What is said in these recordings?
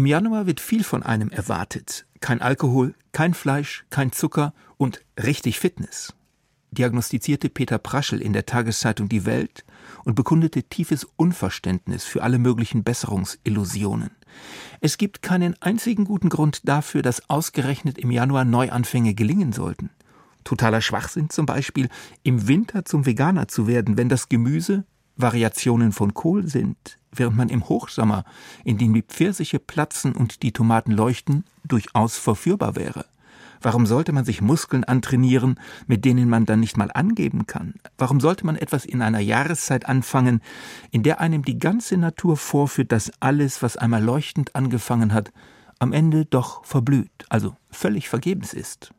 Im Januar wird viel von einem erwartet. Kein Alkohol, kein Fleisch, kein Zucker und richtig Fitness, diagnostizierte Peter Praschel in der Tageszeitung Die Welt und bekundete tiefes Unverständnis für alle möglichen Besserungsillusionen. Es gibt keinen einzigen guten Grund dafür, dass ausgerechnet im Januar Neuanfänge gelingen sollten. Totaler Schwachsinn zum Beispiel, im Winter zum Veganer zu werden, wenn das Gemüse Variationen von Kohl sind, während man im Hochsommer, in dem die Pfirsiche platzen und die Tomaten leuchten, durchaus verführbar wäre. Warum sollte man sich Muskeln antrainieren, mit denen man dann nicht mal angeben kann? Warum sollte man etwas in einer Jahreszeit anfangen, in der einem die ganze Natur vorführt, dass alles, was einmal leuchtend angefangen hat, am Ende doch verblüht, also völlig vergebens ist?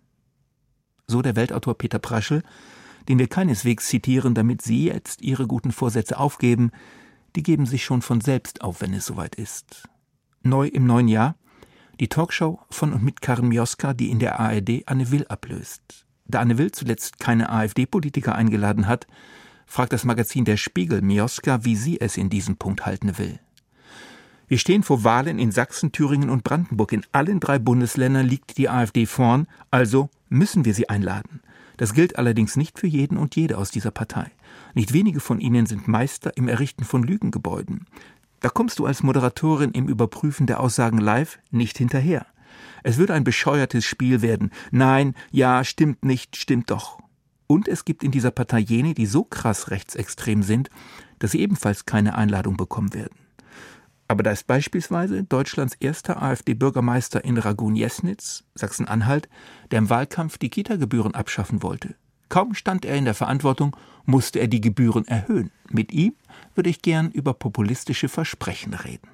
So der Weltautor Peter Praschel, den wir keineswegs zitieren, damit Sie jetzt Ihre guten Vorsätze aufgeben, die geben sich schon von selbst auf, wenn es soweit ist. Neu im neuen Jahr: die Talkshow von und mit Karin Mioska, die in der ARD Anne Will ablöst. Da Anne Will zuletzt keine AfD-Politiker eingeladen hat, fragt das Magazin Der Spiegel Mioska, wie sie es in diesem Punkt halten will. Wir stehen vor Wahlen in Sachsen, Thüringen und Brandenburg. In allen 3 Bundesländern liegt die AfD vorn, also müssen wir sie einladen. Das gilt allerdings nicht für jeden und jede aus dieser Partei. Nicht wenige von ihnen sind Meister im Errichten von Lügengebäuden. Da kommst du als Moderatorin im Überprüfen der Aussagen live nicht hinterher. Es würde ein bescheuertes Spiel werden. Nein, ja, stimmt nicht, stimmt doch. Und es gibt in dieser Partei jene, die so krass rechtsextrem sind, dass sie ebenfalls keine Einladung bekommen werden. Aber da ist beispielsweise Deutschlands erster AfD-Bürgermeister in Ragun-Jesnitz, Sachsen-Anhalt, der im Wahlkampf die Kita-Gebühren abschaffen wollte. Kaum stand er in der Verantwortung, musste er die Gebühren erhöhen. Mit ihm würde ich gern über populistische Versprechen reden.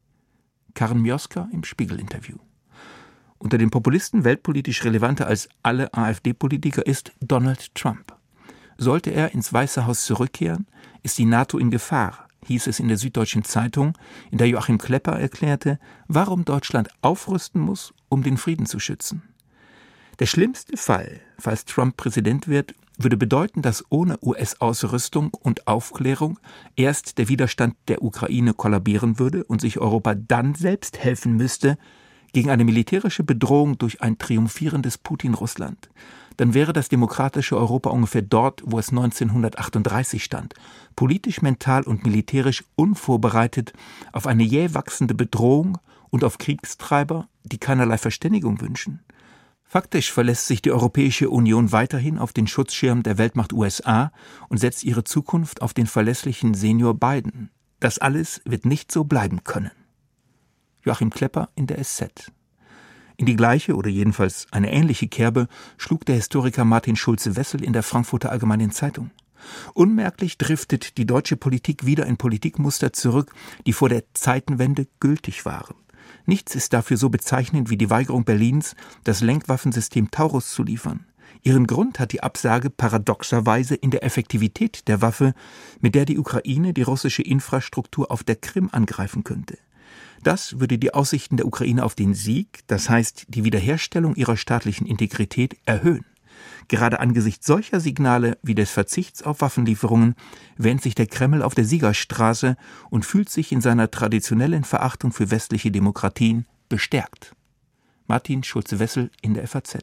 Karin Mioska im Spiegel-Interview. Unter den Populisten weltpolitisch relevanter als alle AfD-Politiker ist Donald Trump. Sollte er ins Weiße Haus zurückkehren, ist die NATO in Gefahr, hieß es in der Süddeutschen Zeitung, in der Joachim Klepper erklärte, warum Deutschland aufrüsten muss, um den Frieden zu schützen. Der schlimmste Fall, falls Trump Präsident wird, würde bedeuten, dass ohne US-Ausrüstung und Aufklärung erst der Widerstand der Ukraine kollabieren würde und sich Europa dann selbst helfen müsste gegen eine militärische Bedrohung durch ein triumphierendes Putin-Russland. Dann wäre das demokratische Europa ungefähr dort, wo es 1938 stand, politisch, mental und militärisch unvorbereitet auf eine jäh wachsende Bedrohung und auf Kriegstreiber, die keinerlei Verständigung wünschen. Faktisch verlässt sich die Europäische Union weiterhin auf den Schutzschirm der Weltmacht USA und setzt ihre Zukunft auf den verlässlichen Senior Biden. Das alles wird nicht so bleiben können. Joachim Klepper in der SZ. In die gleiche oder jedenfalls eine ähnliche Kerbe schlug der Historiker Martin Schulze-Wessel in der Frankfurter Allgemeinen Zeitung. Unmerklich driftet die deutsche Politik wieder in Politikmuster zurück, die vor der Zeitenwende gültig waren. Nichts ist dafür so bezeichnend wie die Weigerung Berlins, das Lenkwaffensystem Taurus zu liefern. Ihren Grund hat die Absage paradoxerweise in der Effektivität der Waffe, mit der die Ukraine die russische Infrastruktur auf der Krim angreifen könnte. Das würde die Aussichten der Ukraine auf den Sieg, das heißt die Wiederherstellung ihrer staatlichen Integrität, erhöhen. Gerade angesichts solcher Signale wie des Verzichts auf Waffenlieferungen wähnt sich der Kreml auf der Siegerstraße und fühlt sich in seiner traditionellen Verachtung für westliche Demokratien bestärkt. Martin Schulze-Wessel in der FAZ.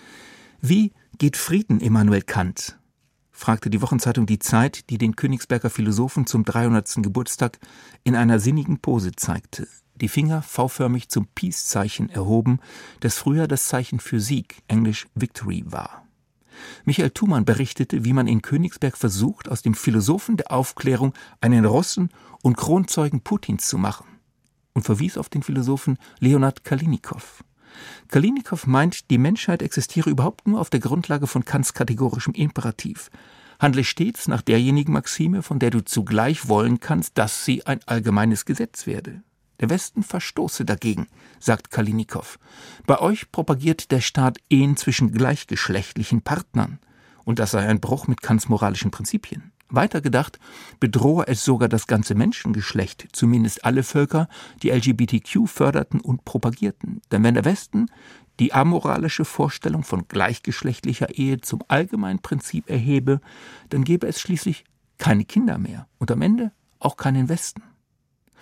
Wie geht Frieden, Immanuel Kant? Fragte die Wochenzeitung Die Zeit, die den Königsberger Philosophen zum 300. Geburtstag in einer sinnigen Pose zeigte. Die Finger V-förmig zum Peace-Zeichen erhoben, das früher das Zeichen für Sieg, englisch Victory, war. Michael Thumann berichtete, wie man in Königsberg versucht, aus dem Philosophen der Aufklärung einen Russen und Kronzeugen Putins zu machen, und verwies auf den Philosophen Leonard Kalinikow. Kalinikow meint, die Menschheit existiere überhaupt nur auf der Grundlage von Kants kategorischem Imperativ. Handle stets nach derjenigen Maxime, von der du zugleich wollen kannst, dass sie ein allgemeines Gesetz werde. Der Westen verstoße dagegen, sagt Kalinikow. Bei euch propagiert der Staat Ehen zwischen gleichgeschlechtlichen Partnern. Und das sei ein Bruch mit Kants moralischen Prinzipien. Weiter gedacht, bedrohe es sogar das ganze Menschengeschlecht, zumindest alle Völker, die LGBTQ förderten und propagierten. Denn wenn der Westen die amoralische Vorstellung von gleichgeschlechtlicher Ehe zum allgemeinen Prinzip erhebe, dann gäbe es schließlich keine Kinder mehr und am Ende auch keinen Westen.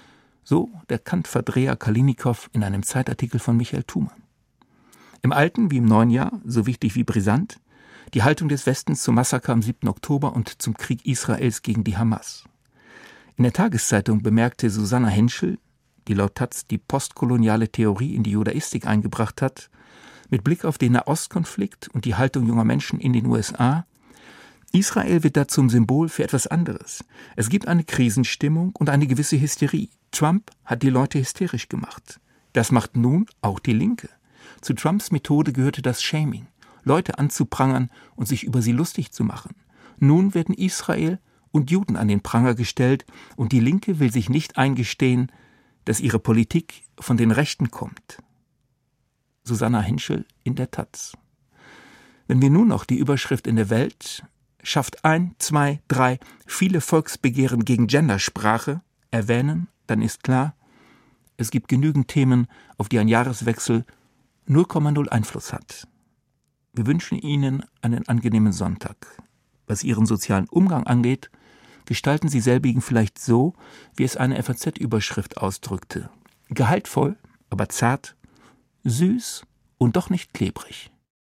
So der Kant-Verdreher Kalinikow in einem Zeitartikel von Michael Thumann. Im alten wie im neuen Jahr, so wichtig wie brisant, die Haltung des Westens zum Massaker am 7. Oktober und zum Krieg Israels gegen die Hamas. In der Tageszeitung bemerkte Susanna Henschel, die laut Taz die postkoloniale Theorie in die Judaistik eingebracht hat, mit Blick auf den Nahostkonflikt und die Haltung junger Menschen in den USA: Israel wird da zum Symbol für etwas anderes. Es gibt eine Krisenstimmung und eine gewisse Hysterie. Trump hat die Leute hysterisch gemacht. Das macht nun auch die Linke. Zu Trumps Methode gehörte das Shaming, Leute anzuprangern und sich über sie lustig zu machen. Nun werden Israel und Juden an den Pranger gestellt und die Linke will sich nicht eingestehen, dass ihre Politik von den Rechten kommt. Susanna Henschel in der Taz. Wenn wir nun noch die Überschrift in der Welt schafft 1, 2, 3 viele Volksbegehren gegen Gendersprache erwähnen, dann ist klar, es gibt genügend Themen, auf die ein Jahreswechsel 0,0 Einfluss hat. Wir wünschen Ihnen einen angenehmen Sonntag. Was Ihren sozialen Umgang angeht, gestalten Sie selbigen vielleicht so, wie es eine FAZ-Überschrift ausdrückte. Gehaltvoll, aber zart, süß und doch nicht klebrig.